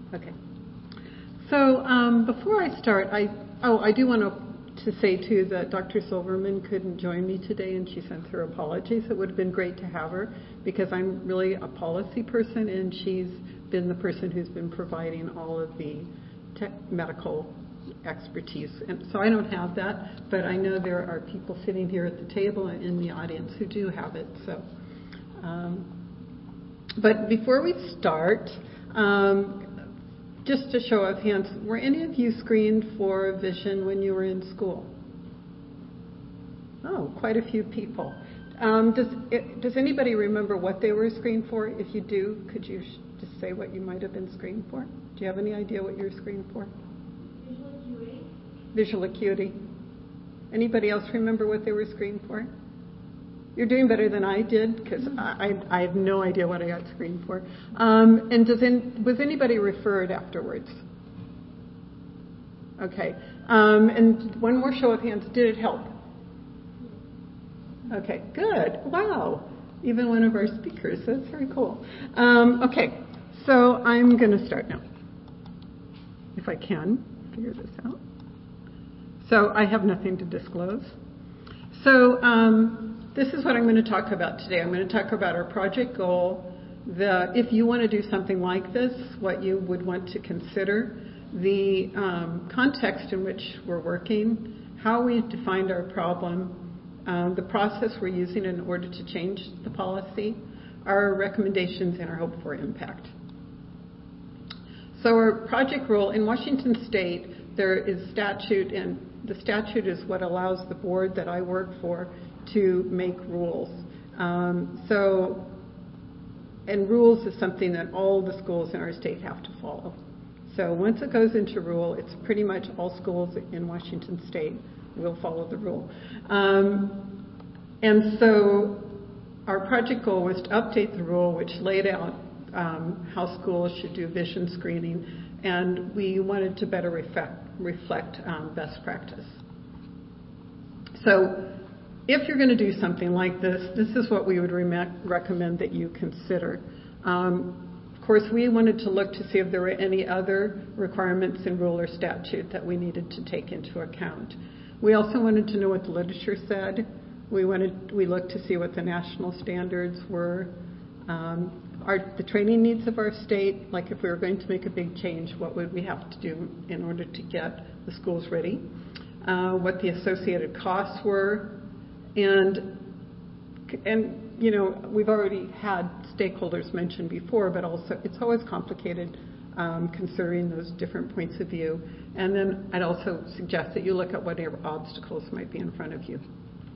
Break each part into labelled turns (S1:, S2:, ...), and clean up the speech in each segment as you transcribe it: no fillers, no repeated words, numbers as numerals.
S1: Okay. So before I start, I do want to say too that Dr. Silverman couldn't join me today, and she sends her apologies. It would have been great to have her because I'm really a policy person, and she's been the person who's been providing all of the medical expertise. And so I don't have that, but I know there are people sitting here at the table and in the audience who do have it. So, but before we start, just a show of hands, were any of you screened for vision when you were in school? Oh, quite a few people. Does anybody remember what they were screened for? If you do, could you just say what you might have been screened for? Do you have any idea what you were screened for?
S2: Visual acuity.
S1: Visual acuity. Anybody else remember what they were screened for? You're doing better than I did because I have no idea what I got screened for. And was anybody referred afterwards? Okay. And one more show of hands. Did it help? Okay, good. Wow. Even one of our speakers. That's very cool. Okay, so I'm going to start now, if I can figure this out. So I have nothing to disclose. So this is what I'm going to talk about today. I'm going to talk about our project goal, if you want to do something like this, what you would want to consider, the context in which we're working, how we defined our problem, the process we're using in order to change the policy, our recommendations, and our hope for impact. So our project role in Washington State, there is statute, and the statute is what allows the board that I work for to make rules. And rules is something that all the schools in our state have to follow. So once it goes into rule, it's pretty much all schools in Washington State will follow the rule. And so our project goal was to update the rule, which laid out how schools should do vision screening, and we wanted to better reflect best practice. So if you're going to do something like this, this is what we would recommend that you consider. Of course, we wanted to look to see if there were any other requirements in rule or statute that we needed to take into account. We also wanted to know what the literature said. We looked to see what the national standards were, the training needs of our state, like if we were going to make a big change, what would we have to do in order to get the schools ready, what the associated costs were, and you know, we've already had stakeholders mentioned before, but also it's always complicated considering those different points of view. And then I'd also suggest that you look at whatever obstacles might be in front of you.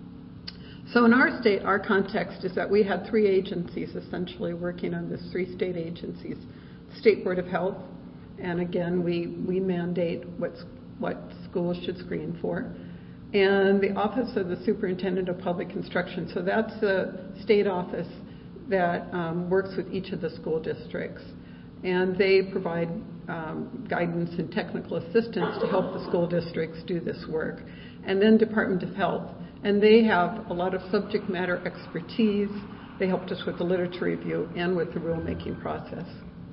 S1: So in our state, our context is that we had 3 agencies essentially working on this, 3 state agencies. State Board of Health, and again, we mandate what schools should screen for. And the Office of the Superintendent of Public Instruction. So that's the state office that works with each of the school districts. And they provide guidance and technical assistance to help the school districts do this work. And then Department of Health. And they have a lot of subject matter expertise. They helped us with the literature review and with the rulemaking process.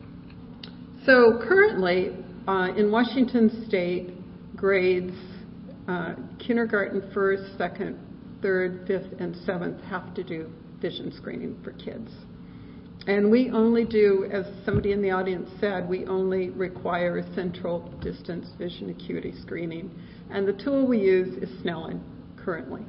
S1: So currently, in Washington State, grades kindergarten, 1st, 2nd, 3rd, 5th, and 7th have to do vision screening for kids. And we only do, as somebody in the audience said, we only require a central distance vision acuity screening. And the tool we use is Snellen currently.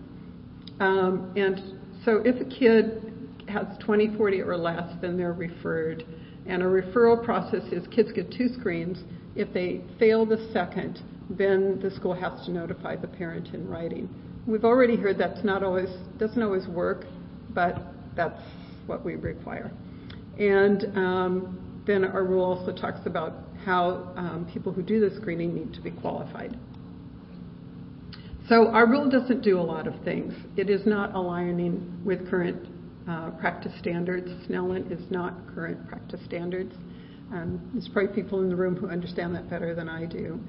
S1: And so if a kid has 20/40 or less, then they're referred. And a referral process is kids get 2 screens. If they fail the second, then the school has to notify the parent in writing. We've already heard doesn't always work, but that's what we require. And then our rule also talks about how people who do the screening need to be qualified. So our rule doesn't do a lot of things. It is not aligning with current practice standards. Snellen is not current practice standards. There's probably people in the room who understand that better than I do.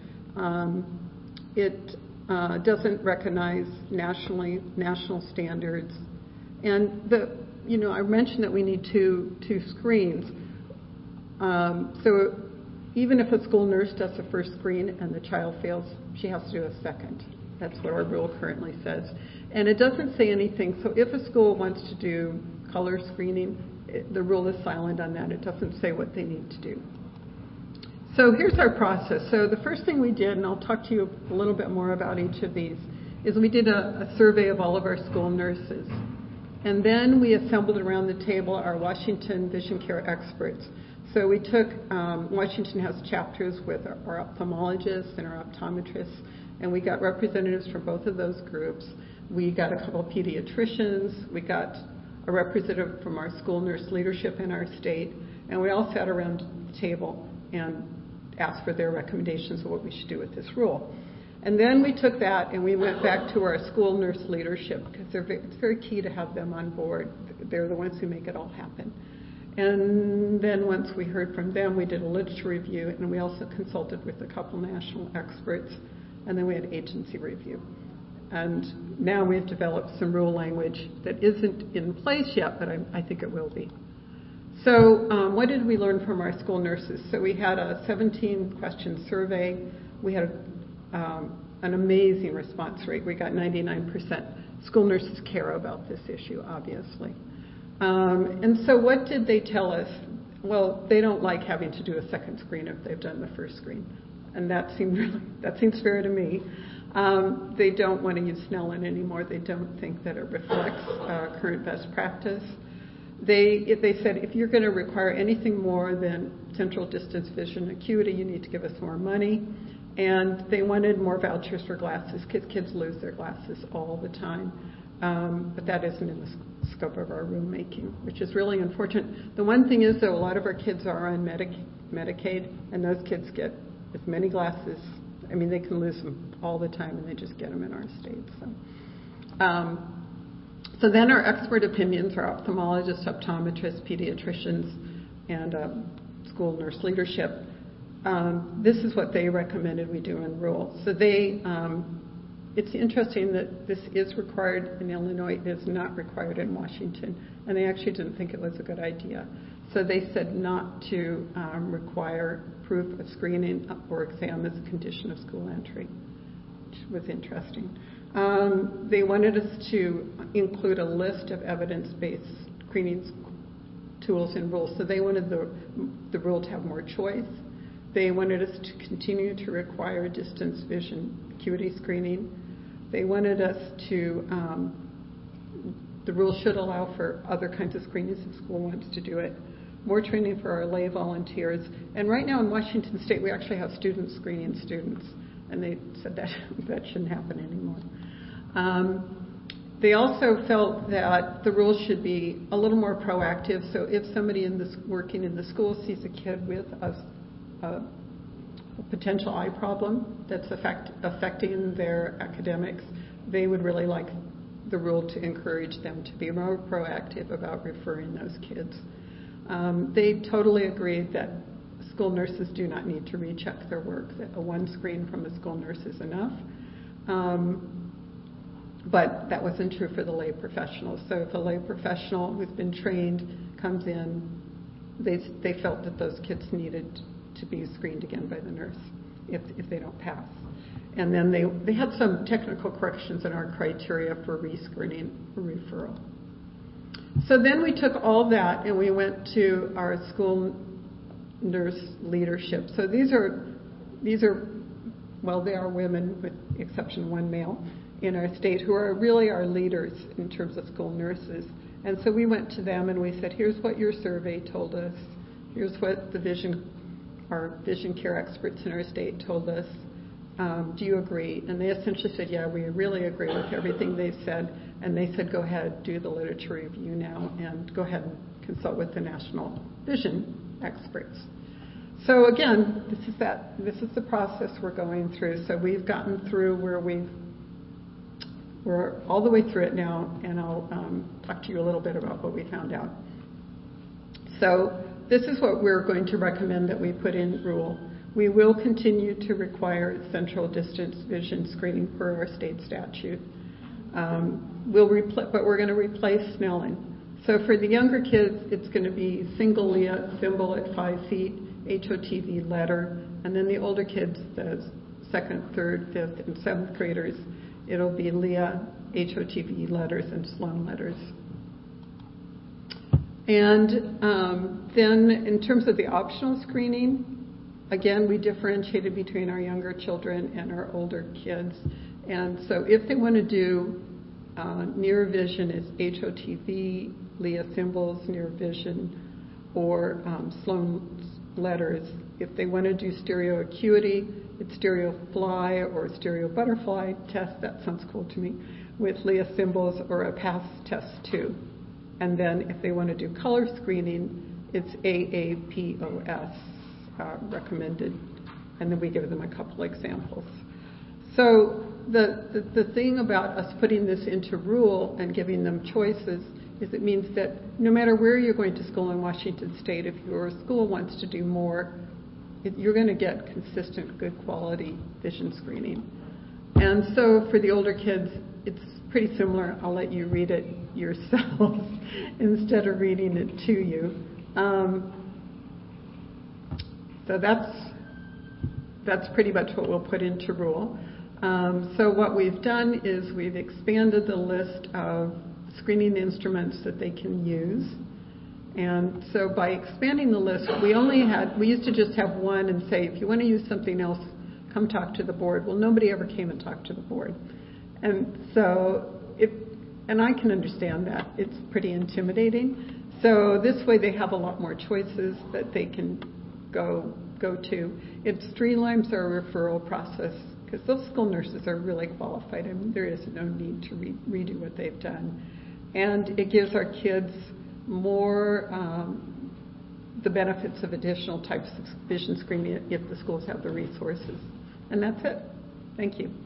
S1: It doesn't recognize national standards. And I mentioned that we need two screens. So even if a school nurse does a first screen and the child fails, she has to do a second. That's what our rule currently says. And it doesn't say anything. So if a school wants to do color screening, the rule is silent on that. It doesn't say what they need to do. So here's our process. So the first thing we did, and I'll talk to you a little bit more about each of these, is we did a survey of all of our school nurses. And then we assembled around the table our Washington vision care experts. So we took, Washington has chapters with our ophthalmologists and our optometrists, and we got representatives from both of those groups. We got a couple of pediatricians. We got a representative from our school nurse leadership in our state, and we all sat around the table and asked for their recommendations of what we should do with this rule. And then we took that and we went back to our school nurse leadership, because it's very key to have them on board. They're the ones who make it all happen. And then once we heard from them, we did a literature review, and we also consulted with a couple national experts, and then we had agency review. And now we've developed some rule language that isn't in place yet, but I think it will be. So what did we learn from our school nurses? So we had a 17-question survey. We had an amazing response rate. We got 99%. School nurses care about this issue, obviously. And so what did they tell us? Well, they don't like having to do a second screen if they've done the first screen. And that seems fair to me. They don't want to use Snellen anymore. They don't think that it reflects current best practice. They said, if you're going to require anything more than central distance vision acuity, you need to give us more money. And they wanted more vouchers for glasses, because kids lose their glasses all the time. But that isn't in the scope of our rulemaking, which is really unfortunate. The one thing is, though, a lot of our kids are on Medicaid, and those kids get as many glasses. I mean, they can lose them all the time, and they just get them in our state. So then our expert opinions, our ophthalmologists, optometrists, pediatricians, and school nurse leadership, this is what they recommended we do in rule. So it's interesting that this is required in Illinois. It is not required in Washington, and they actually didn't think it was a good idea. So they said not to require proof of screening or exam as a condition of school entry, which was interesting. They wanted us to include a list of evidence-based screening tools in rules. So they wanted the rule to have more choice. They wanted us to continue to require distance vision acuity screening. They wanted us to, the rule should allow for other kinds of screenings if school wants to do it. More training for our lay volunteers. And right now in Washington State, we actually have students screening students. And they said that shouldn't happen anymore. They also felt that the rules should be a little more proactive. So if somebody working in the school sees a kid with a potential eye problem that's affecting their academics, they would really like the rule to encourage them to be more proactive about referring those kids. They totally agreed that school nurses do not need to recheck their work, that a one screen from a school nurse is enough. But that wasn't true for the lay professionals. So if a lay professional who's been trained comes in, they felt that those kids needed to be screened again by the nurse if they don't pass. And then they had some technical corrections in our criteria for rescreening or referral. So then we took all that and we went to our school nurse leadership. So these are they are women, with the exception of one male, in our state who are really our leaders in terms of school nurses. And so we went to them and we said, here's what your survey told us. Here's what our vision care experts in our state told us. Do you agree? And they essentially said, yeah, we really agree with everything they said. And they said, go ahead, do the literature review now, and go ahead and consult with the national vision experts. So again, this is the process we're going through. So we've gotten through we're all the way through it now, and I'll talk to you a little bit about what we found out. So this is what we're going to recommend that we put in rule. We will continue to require central distance vision screening per our state statute. But we're going to replace Snellen. So for the younger kids, it's going to be single Leah thimble at 5 feet. HOTV letter, and then the older kids, the 2nd, 3rd, 5th, and 7th graders, it'll be Leah HOTV letters and Sloan letters. And then in terms of the optional screening, again, we differentiated between our younger children and our older kids. And so if they want to do near vision, it's HOTV, Leah symbols, near vision, or Sloan letters. If they want to do stereo acuity, it's stereo fly or stereo butterfly test. That sounds cool to me, with Leah symbols, or a PASS test too. And then if they want to do color screening, it's AAPOS recommended. And then we give them a couple examples. So the thing about us putting this into rule and giving them choices is it means that no matter where you're going to school in Washington State, if your school wants to do more, you're going to get consistent, good quality vision screening. And so for the older kids, it's pretty similar. I'll let you read it yourselves instead of reading it to you. So that's pretty much what we'll put into rule. So what we've done is we've expanded the list of screening instruments that they can use. And so by expanding the list, we used to just have one and say, if you want to use something else, come talk to the board. Well, nobody ever came and talked to the board. And so, and I can understand that. It's pretty intimidating. So this way they have a lot more choices that they can go to. It streamlines our referral process because those school nurses are really qualified. I mean, there is no need to redo what they've done. And it gives our kids more the benefits of additional types of vision screening if the schools have the resources. And that's it. Thank you.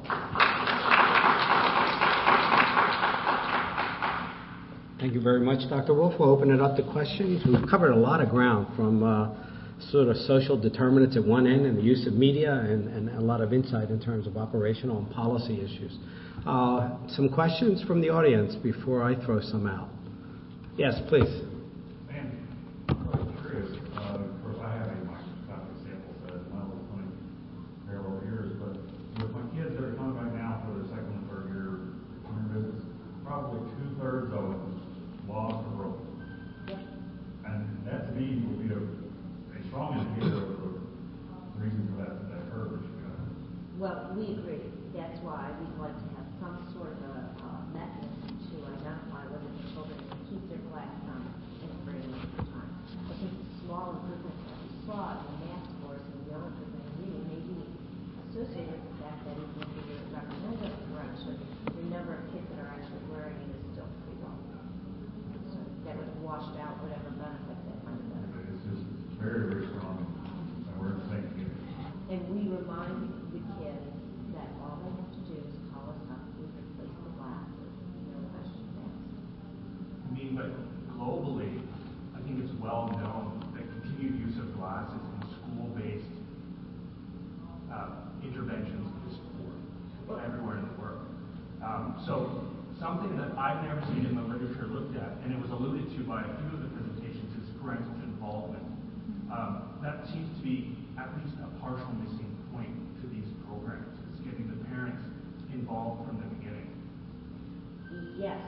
S3: Thank you very much, Dr. Wolf. We'll open it up to questions. We've covered a lot of ground, from sort of social determinants at one end and the use of media, and a lot of insight in terms of operational and policy issues. Some questions from the audience before I throw some out. Yes, please.
S4: I'm curious. Of course, I have a microscopic sample set, and I was coming parallel years, but with my kids that are coming right now for their 2nd and 3rd year return visits, probably 2/3 of them lost or broke. And that to me would be a strong indicator of the reason for that curve that you got.
S5: Well, we agree. That's why we'd like to have some sort of a mechanism to identify whether the children can keep their glasses on and bring them over time. I think the small improvements that we saw in the math scores and the other improvement in reading may be associated with the fact that even if you recommend a correction, the number of kids that are actually wearing it is still pretty low. So that would have washed out whatever benefit that might have been.
S4: It's just very, very strong. And we're in the same community.
S5: And we remind the kids that all they have to do is call us up, we replace the glasses, no questions asked.
S6: I mean, but globally, I think it's well known that continued use of glasses in school-based interventions is poor everywhere in the world. So something that I've never seen in the literature looked at, and it was alluded to by a few of the presentations, is parental involvement. That seems to be at least a partial missing point to these programs, is getting the parents involved from the beginning.
S5: Yes,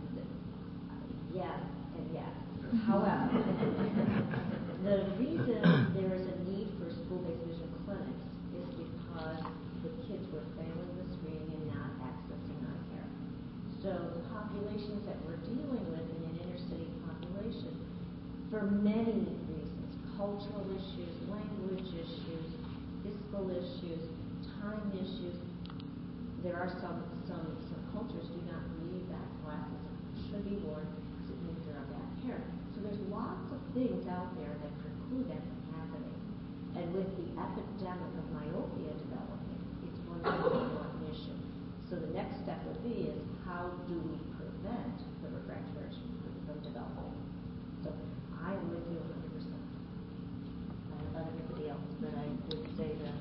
S5: and yes. However, the reason there is a need for school-based vision clinics is because the kids were failing the screening and not accessing eye care. So the populations that we're dealing with in an inner-city population, for many reasons, cultural issues, language issues, fiscal issues, time issues, there are some cultures do not believe that glasses should be worn because it means they're a bad parent. So there's lots of things out there that preclude that from happening. And with the epidemic of myopia developing, it's one of the important issue. So the next step would be is how do we prevent the refractory from developing? So I am with you 100%. I don't know about everybody else, but I would say that.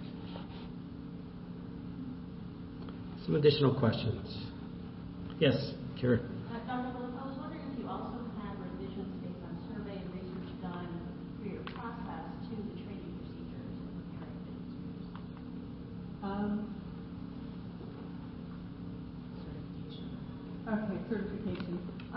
S3: Some additional questions. Yes, Karen.
S2: Dr. Wolf, I was wondering if you also have revisions based on survey and research done through your process to the
S7: certification.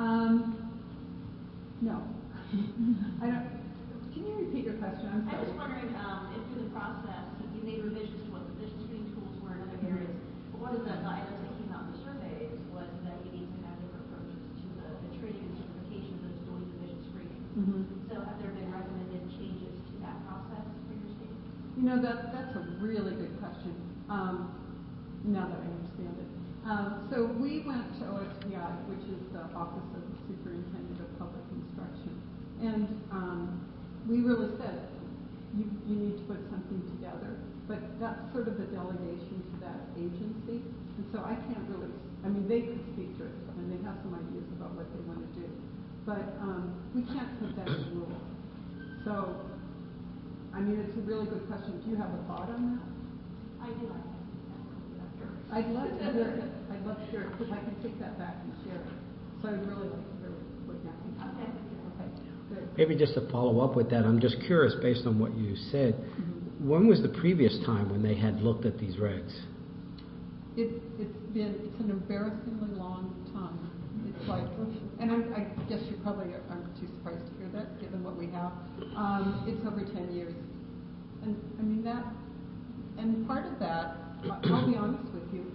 S7: No. I don't. Can you repeat your question? I'm
S2: I
S7: sorry.
S2: was wondering if through the process you made revisions to what the vision screening tools were in other areas. But one of the items that came out in the surveys was that you need to have different approaches to the training and certifications of doing the vision screening.
S7: Mm-hmm.
S2: So have there been recommended changes to that process for your state?
S7: You know, that's a really good question. Now that I understand it. So we went to OSPI, which is the Office of the Superintendent of Public Instruction, and we really said, you need to put something together, but that's sort of the delegation to that agency, and so I can't really, I mean, they could speak to it, and they have some ideas about what they want to do, but we can't put that in rule. So, I mean, it's a really good question. Do you have a thought on that?
S2: I do.
S7: I'd love to hear it. I'd love to hear it, because I can take that back and share it. So I'd really like to hear what you're thinking.
S2: Okay.
S7: Okay, good.
S3: Maybe just to follow up with that, I'm just curious, based on what you said, when was the previous time when they had looked at these regs?
S7: It's an embarrassingly long time. It's like, and I guess you probably aren't too surprised to hear that, given what we have. It's over 10 years. And I mean that, and part of that, I'll be honest with you,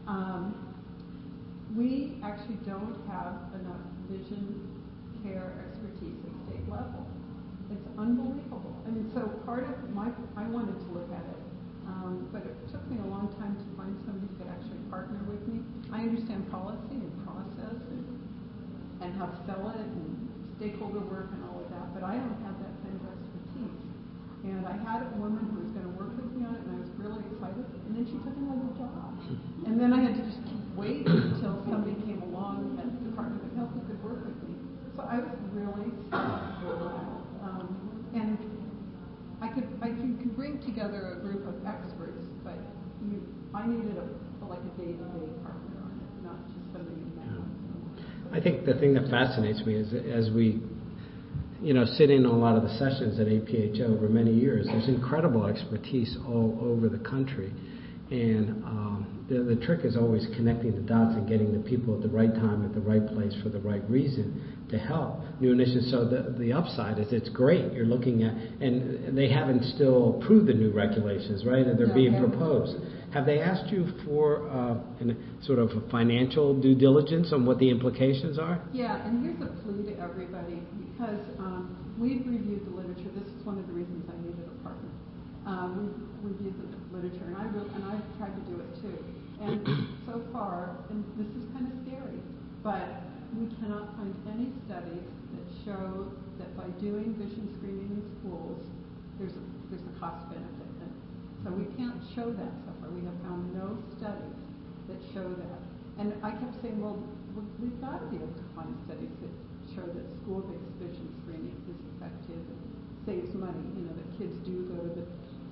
S7: we actually don't have enough vision care expertise at state level. It's unbelievable. I mean, so part of I wanted to look at it, but it took me a long time to find somebody who could actually partner with me. I understand policy and process and how to sell it and stakeholder work and all of that, but I don't have that kind of expertise. And I had a woman who was going to work with me on it, and I was really excited. And then she took another job. And then I had to just keep waiting until somebody came along at the Department of Health who could work with me. So I was really stuck for a while. And I could bring together a group of experts, but I needed a day-to-day partner on it, not just somebody in that.
S3: I think the thing that fascinates me is as we sit in on a lot of the sessions at APHO over many years, there's incredible expertise all over the country. And the trick is always connecting the dots and getting the people at the right time, at the right place, for the right reason to help new initiatives. So the upside is it's great. You're looking at, and they haven't still approved the new regulations, right? And they're being proposed. Have they asked you for sort of a financial due diligence on what the implications are?
S7: Yeah, and here's a plea to everybody, because we've reviewed the literature. This is one of the reasons I needed a partner. We've reviewed the literature, and I've tried to do it too. And so far, and this is kind of scary, but we cannot find any studies that show that by doing vision screening in schools, there's a cost benefit. So we can't show that so far. We have found no studies that show that. And I kept saying, well, we've got to be able to find studies that show that school-based vision screening is effective and saves money. That kids do go to the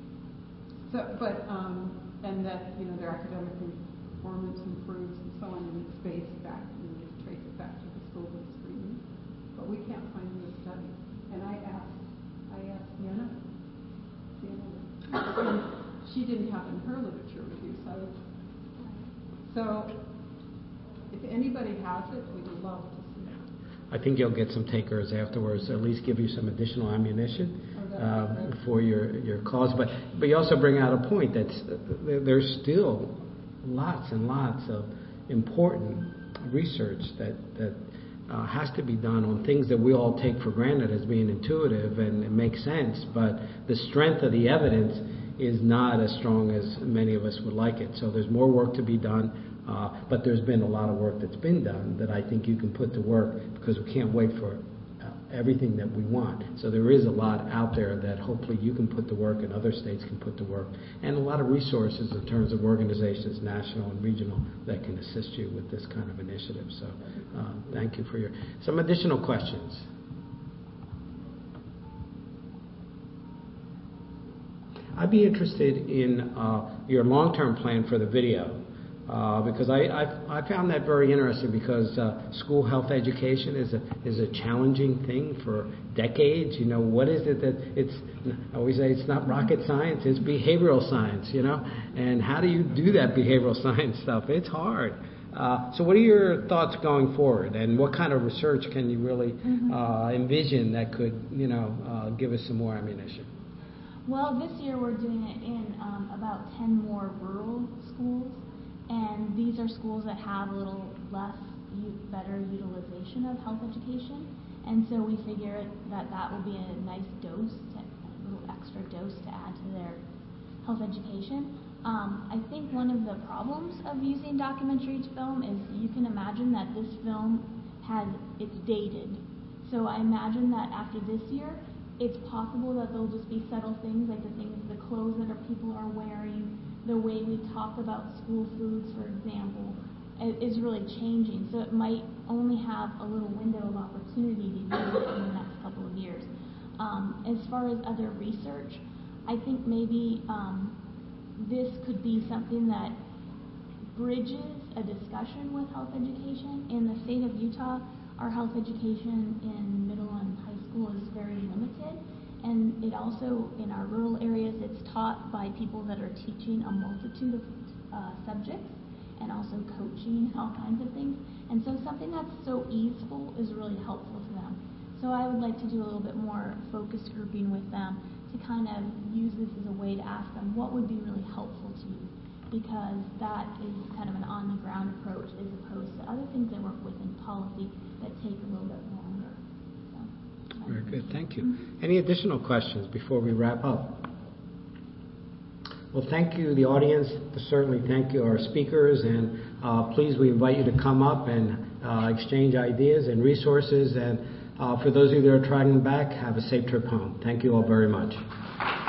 S7: and that their academic performance improves and so on, and it's based back, you trace it back to the school-based screening. But we can't find any studies. And I asked Sienna, and she didn't have in her literature review. So if anybody has it, we'd love to see it.
S3: I think you'll get some takers afterwards, at least give you some additional ammunition for your cause. But you also bring out a point that there's still lots and lots of important research that has to be done on things that we all take for granted as being intuitive and it makes sense, but the strength of the evidence is not as strong as many of us would like it. So there's more work to be done, but there's been a lot of work that's been done that I think you can put to work, because we can't wait for everything that we want. So there is a lot out there that hopefully you can put to work and other states can put to work, and a lot of resources in terms of organizations, national and regional, that can assist you with this kind of initiative. So thank you for some additional questions. I'd be interested in your long-term plan for the video. Because I found that very interesting, because school health education is a challenging thing for decades. What is it that I always say it's not rocket science, it's behavioral science, and how do you do that behavioral science stuff? It's hard. So what are your thoughts going forward, and what kind of research can you really envision that could, give us some more ammunition?
S8: Well, this year we're doing it in about 10 more rural schools, and these are schools that have a little less, better utilization of health education, and so we figure that will be a nice dose, a little extra dose to add to their health education. I think one of the problems of using documentary film is you can imagine that this film it's dated. So I imagine that after this year, it's possible that there'll just be subtle things like the clothes that people are wearing, the way we talk about school foods, for example, is really changing. So it might only have a little window of opportunity to use it in the next couple of years. As far as other research, I think maybe this could be something that bridges a discussion with health education. In the state of Utah, our health education in middle and high school is very limited, and it also, in our rural areas, it's taught by people that are teaching a multitude of subjects and also coaching and all kinds of things. And so something that's so easeful is really helpful to them. So I would like to do a little bit more focus grouping with them to kind of use this as a way to ask them what would be really helpful to you, because that is kind of an on-the-ground approach as opposed to other things they work with in policy that take a little bit longer. So,
S3: very good, thank you. Any additional questions before we wrap up? Well, thank you, the audience. Certainly thank you, our speakers, and please, we invite you to come up and exchange ideas and resources. And for those of you that are traveling back, have a safe trip home. Thank you all very much.